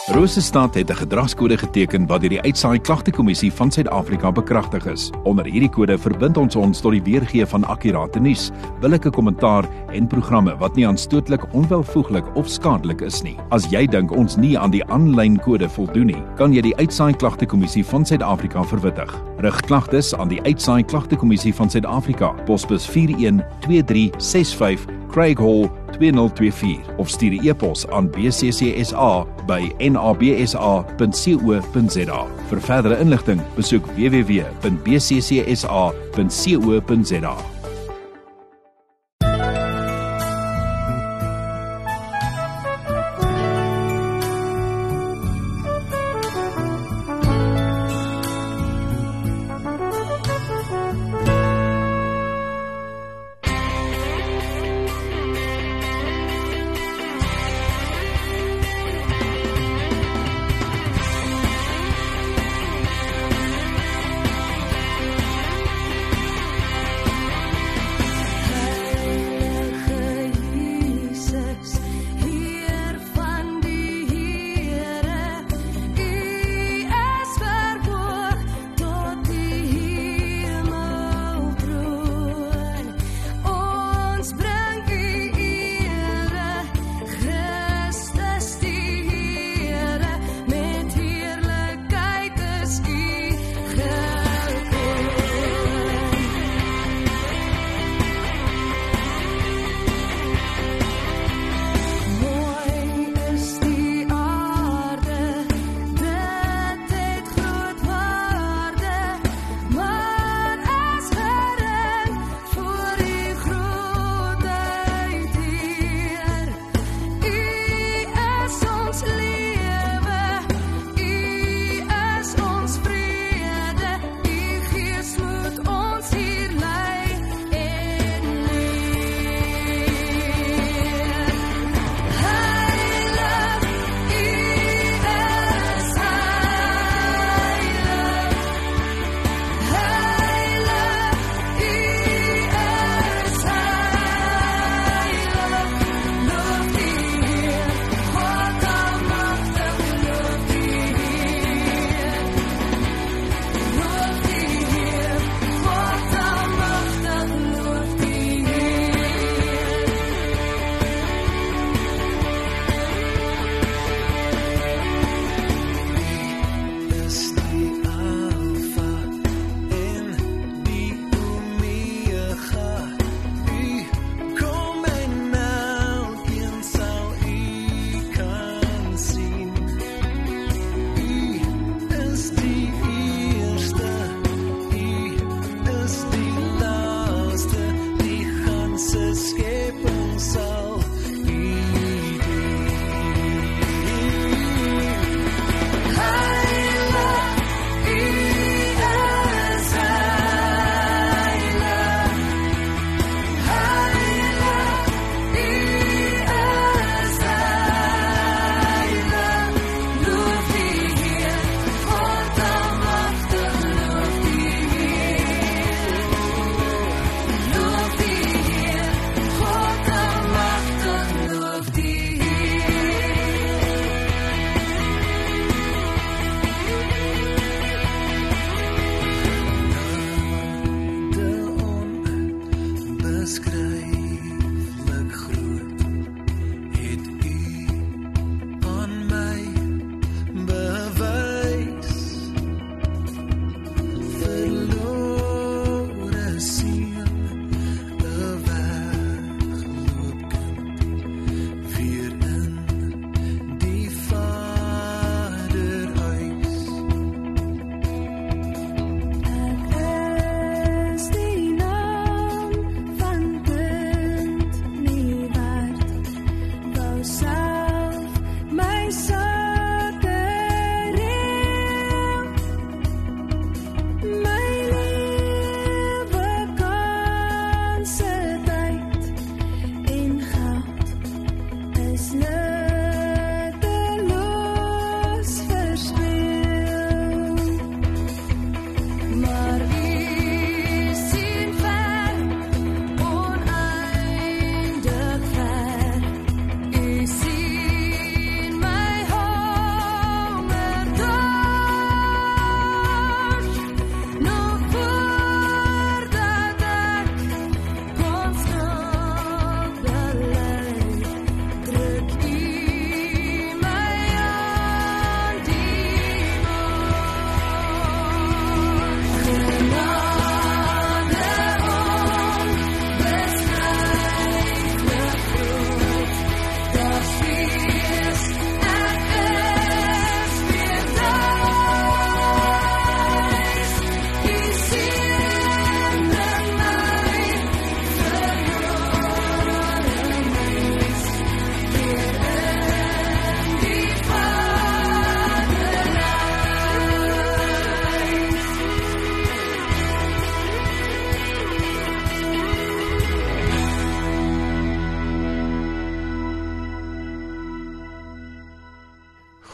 Rosestad het 'n gedragskode geteken wat deur die Uitsaai-Klagtekommissie van Suid-Afrika bekragtig is. Onder hierdie kode verbind ons tot die weergee van akkurate nuus, billike kommentaar en programme wat nie aanstootlik, onwelvoeglik of skadelik is nie. As jy dink ons nie aan die aanlyn kode voldoen nie, kan jy die Uitsaai-Klagtekommissie van Suid-Afrika verwittig. Rig klagtes aan die Uitsaai-Klagtekommissie van Suid-Afrika, posbus 412365 Craig Hall 2024 of stuur 'n e-pos aan bccsa@nabsa.co.za. Vir verdere inligting, besoek www.bccsa.co.za.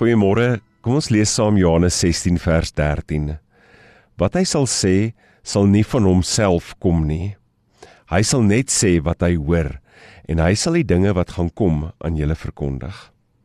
Goeiemôre, kom ons lees saam Johannes 16 vers 13. Wat hy sal sê, sal nie van homself kom nie. Hy sal net sê wat hy hoor, en hy sal die dinge wat gaan kom aan julle verkondig.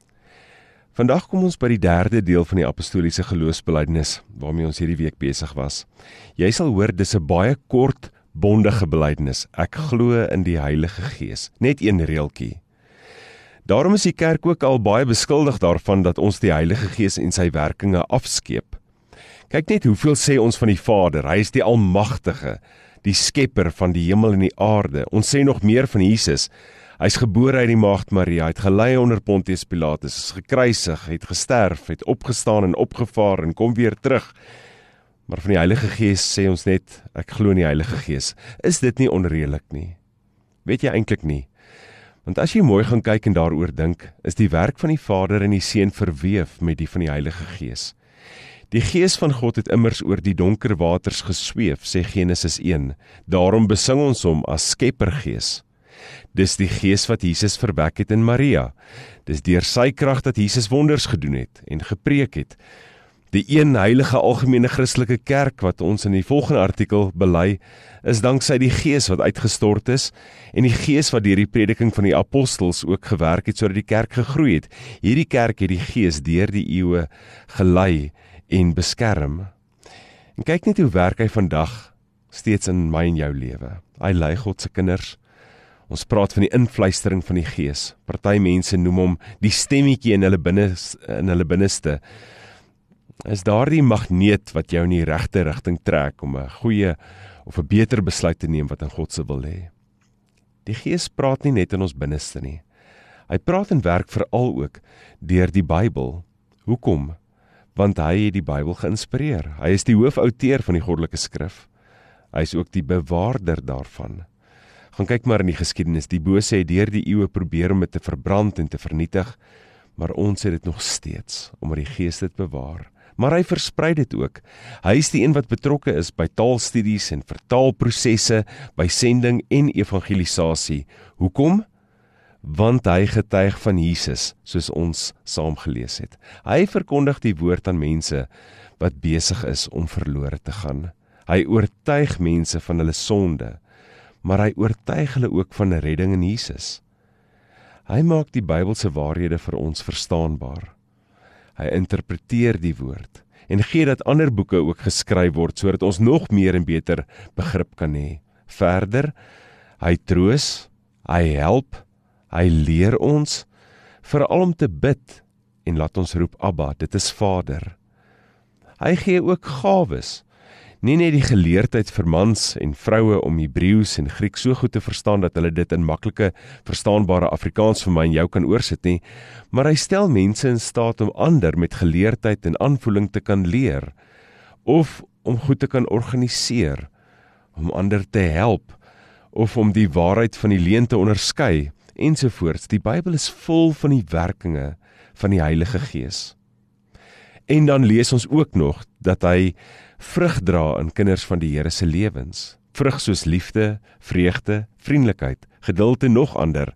Vandag kom ons by die derde deel van die apostoliese geloofsbelijdenis, waarmee ons hierdie week besig was. Jy sal hoor, dis 'n baie kort, bondige belijdenis. Ek glo in die Heilige Gees. Net een reeltjie. Daarom is die kerk ook al baie beskuldig daarvan dat ons die Heilige Gees en sy werkinge afskeep. Kyk net hoeveel sê ons van die Vader. Hy is die Almagtige, die skepper van die hemel en die aarde. Ons sê nog meer van Jesus. Hy is gebore uit die maagd Maria, het gelei onder Pontius Pilatus, is gekruisig, het gesterf, het opgestaan en opgevaar en kom weer terug. Maar van die Heilige Gees sê ons net, ek glo in die Heilige Gees. Is dit nie onredelik nie? Weet jy eintlik nie? Want as jy mooi gaan kyk en daaroor dink, is die werk van die Vader en die Seun verweef met die van die Heilige Gees. Die Gees van God het immers oor die donker waters gesweef, sê Genesis 1. Daarom besing ons hom as Skeppergees. Dis die Gees wat Jesus verwek het in Maria. Dis deur sy krag dat Jesus wonders gedoen het en gepreek het. Die een heilige algemene Christelike kerk wat ons in die volgende artikel bely, is danksy die Gees wat uitgestort is en die Gees wat deur die prediking van die apostels ook gewerk het sodat die kerk gegroei het. Hierdie kerk het die Gees deur die eeue gelei en beskerm. En kyk net hoe werk hy vandag steeds in my en jou lewe. Hy lei God se kinders. Ons praat van die invluistering van die Gees. Party mense noem hom die stemmetjie in hulle binneste. Is daardie magneet wat jou in die regte rigting trek om 'n goeie of 'n beter besluit te neem wat in God se wil hê. Die Gees praat nie net in ons binneste nie. Hy praat en werk veral ook deur die Bybel. Hoekom? Want hy het die Bybel geïnspireer. Hy is die hoofouteur van die goddelike skrif. Hy is ook die bewaarder daarvan. Gaan kyk maar in die geskiedenis. Die bose het deur die eeue probeer om dit te verbrand en te vernietig, maar ons het dit nog steeds, omdat die Gees dit bewaar. Maar hy versprei dit ook. Hy is die een wat betrokke is by taalstudies en vertaalprosesse, by sending en evangelisasie. Hoekom? Want hy getuig van Jesus, soos ons saam gelees het. Hy verkondig die woord aan mense wat besig is om verlore te gaan. Hy oortuig mense van hulle sonde, maar hy oortuig hulle ook van 'n redding in Jesus. Hy maak die Bybelse waarhede vir ons verstaanbaar. Hy interpreteer die woord en gee dat ander boeke ook geskryf word sodat ons nog meer en beter begrip kan hê. Verder, hy troos, hy help, hy leer ons, veral om te bid en laat ons roep Abba, dit is Vader. Hy gee ook gawes, nie net die geleerdheid vir mans en vroue om Hebreëus en Grieks so goed te verstaan dat hulle dit in maklike, verstaanbare Afrikaans vir my en jou kan oorsit nie, maar hy stel mense in staat om ander met geleerdheid en aanvoeling te kan leer, of om goed te kan organiseer, om ander te help, of om die waarheid van die leuen te onderskei, ensovoorts. Die Bybel is vol van die werkinge van die Heilige Gees. En dan lees ons ook nog dat hy vrug dra in kinders van die Here se lewens. Vrug soos liefde, vreugde, vriendelikheid, geduld en nog ander.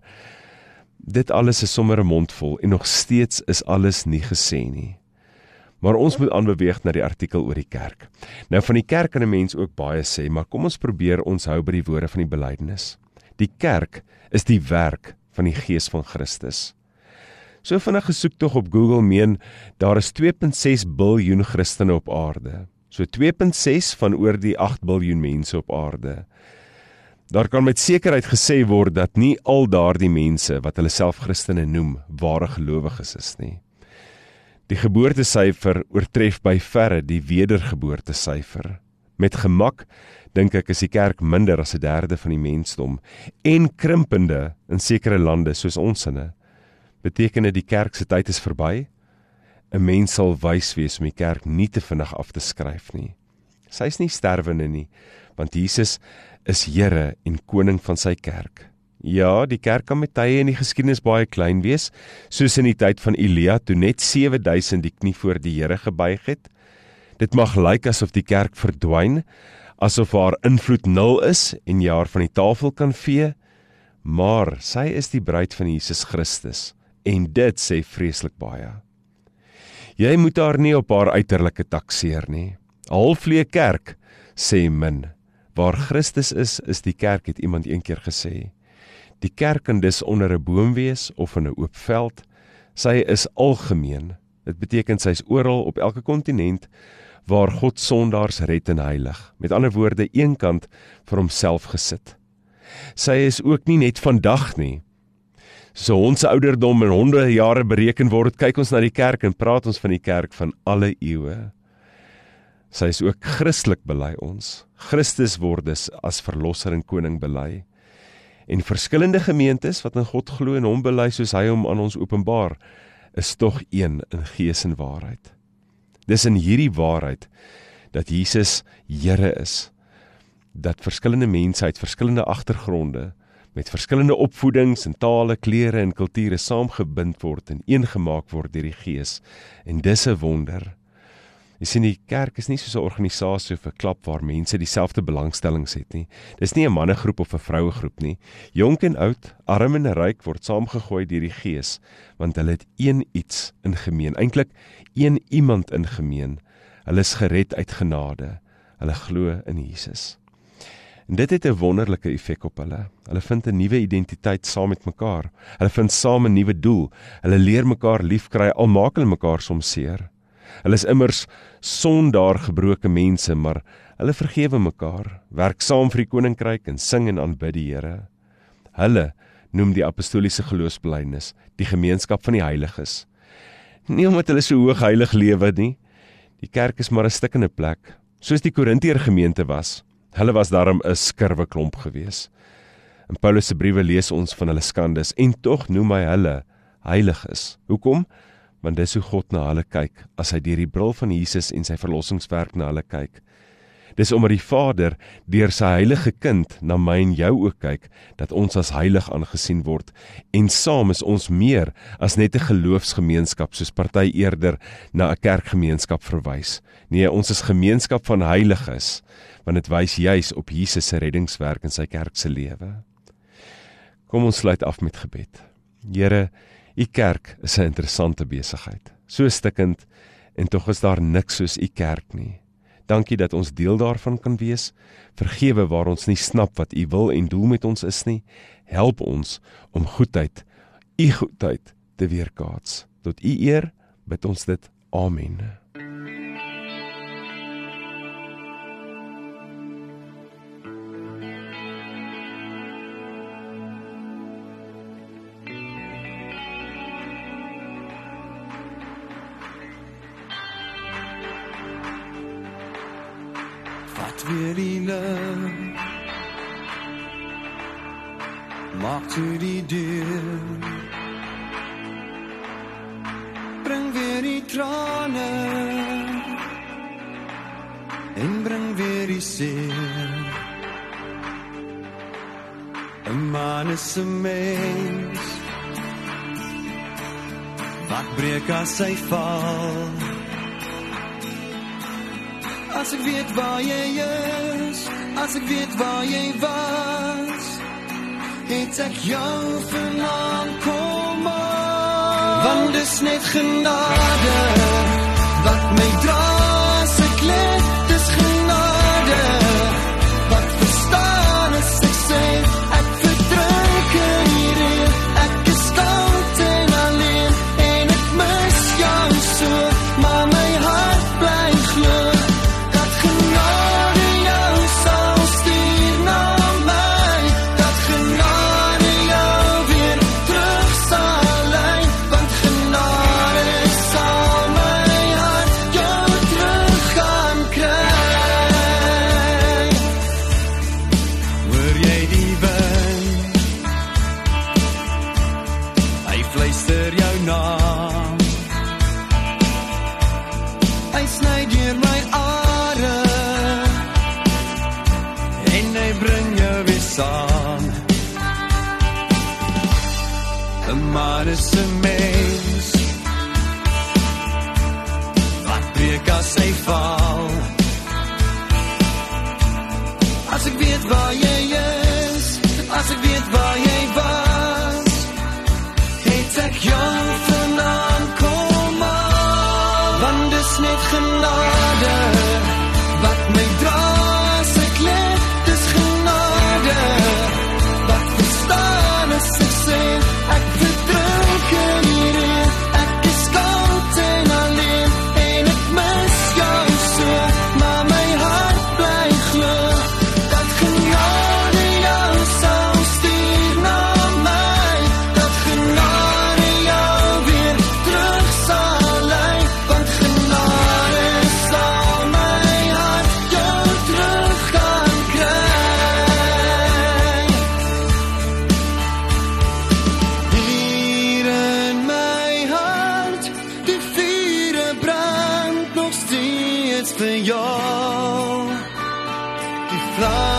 Dit alles is sommer 'n mondvol en nog steeds is alles nie gesê nie. Maar ons moet aanbeweeg na die artikel oor die kerk. Nou van die kerk kan 'n mens ook baie sê, maar kom ons probeer ons hou by die woorde van die belydenis. Die kerk is die werk van die Gees van Christus. So vinnig gesoektog op Google meen, daar is 2,6 biljoen Christene op aarde. So 2,6 van oor die 8 biljoen mense op aarde. Daar kan met sekerheid gesê word dat nie al daardie mense wat hulle self Christene noem, ware gelowiges is nie. Die geboortesyfer oortref by verre die wedergeboortesyfer. Met gemak, dink ek, is die kerk minder as 1/3 van die mensdom en krimpende in sekere lande soos ons inne. Beteken dit die kerk se tyd is verby? 'n Mens sal wys wees om die kerk nie te vinnig af te skryf nie. Sy is nie sterwende nie, want Jesus is Here en koning van sy kerk. Ja, die kerk kan met tye in die geskiedenis baie klein wees, soos in die tyd van Elia, toe net 7000 die knie voor die Here gebuig het. Dit mag lyk asof die kerk verdwyn, asof haar invloed 0 is en jy haar van die tafel kan vee, maar sy is die bruid van Jesus Christus, en dit sê vreeslik baie. Jy moet haar nie op haar uiterlike takseer nie. 'n Halfleë kerk sê min. Waar Christus is die kerk, het iemand eendag gesê. Die kerk kan dus onder 'n boom wees of in 'n oop veld. Sy is algemeen. Dit beteken sy is oral op elke kontinent waar God sondaars red en heilig. Met ander woorde, een kant vir homself gesit. Sy is ook nie net vandag nie. So ons ouderdom in 100 jare bereken word, kyk ons na die kerk en praat ons van die kerk van alle eeue. Sy is ook Christelik bely ons. Christus word dus as verlosser en koning bely. En verskillende gemeentes wat in God glo en hom bely soos hy hom aan ons openbaar, is tog een in gees en waarheid. Dis in hierdie waarheid dat Jesus Here is, dat verskillende mense uit verskillende agtergronde, met verskillende opvoedings en tale, klere en kulture saamgebind word en eengemaak word deur die Gees. En dis 'n wonder. Jy sien, die kerk is nie soos 'n organisasie of 'n klub waar mense dieselfde belangstellings het nie. Dis nie 'n mannegroep of 'n vrouegroep nie. Jonk en oud, arm en ryk word saamgegooi deur die Gees, want hulle het een iets in gemeen, eintlik een iemand in gemeen. Hulle is gered uit genade. Hulle glo in Jesus. En dit het 'n wonderlike effek op hulle. Hulle vind 'n nuwe identiteit saam met mekaar. Hulle vind saam 'n nuwe doel. Hulle leer mekaar liefkry, al maak hulle mekaar soms seer. Hulle is immers sondaar gebroke mense, maar hulle vergewe mekaar, werk saam vir die koninkryk en sing en aanbid die Here. Hulle noem die apostoliese geloofsbelydenis die gemeenskap van die heiliges. Nie omdat hulle so hoog heilig lewe nie. Die kerk is maar 'n stikkende plek, soos die Korintiër gemeente was. Hulle was daarom 'n skurwe klomp gewees. In Paulus se briewe lees ons van hulle skandes, en tog noem hy hulle heiliges. Hoekom? Want dis hoe God na hulle kyk, as hy deur die bril van Jesus en sy verlossingswerk na hulle kyk. Dis omdat die Vader deur sy heilige kind na my en jou ook kyk, dat ons as heilig aangesien word, en saam is ons meer as net 'n geloofsgemeenskap, soos party eerder na 'n kerkgemeenskap verwys. Nee, ons is gemeenskap van heiliges, want dit wys juis op Jesus se reddingswerk in sy kerk se lewe. Kom ons sluit af met gebed. Here, U kerk is 'n interessante besigheid, so stikkend, en tog is daar niks soos U kerk nie. Dankie dat ons deel daarvan kan wees. Vergewe waar ons nie snap wat U wil en doel met ons is nie. Help ons om goedheid, U goedheid te weerkaats. Tot U eer bid ons dit. Amen. Vat weer die lig, maak toe die deur, bring weer die trane, en bring weer die seer. 'N man is 'n mens, wat breek as hy val. As ek weet waar jy is, as ek weet waar jy was, het ek jou vanaand kom aan. Want dis net genade, wat my dra as ek leef, dis genade, wat verstaan as ek sê, ek verdrink in hierin, ek is koud en alleen, en ek mis jou so, maar my hart bly glo. Maar is 'n mens, wat breek as hy val. As ek weet waar jy is, as ek weet waar jy was, het ek jou vanaand kom aan. vir jou. Die vraag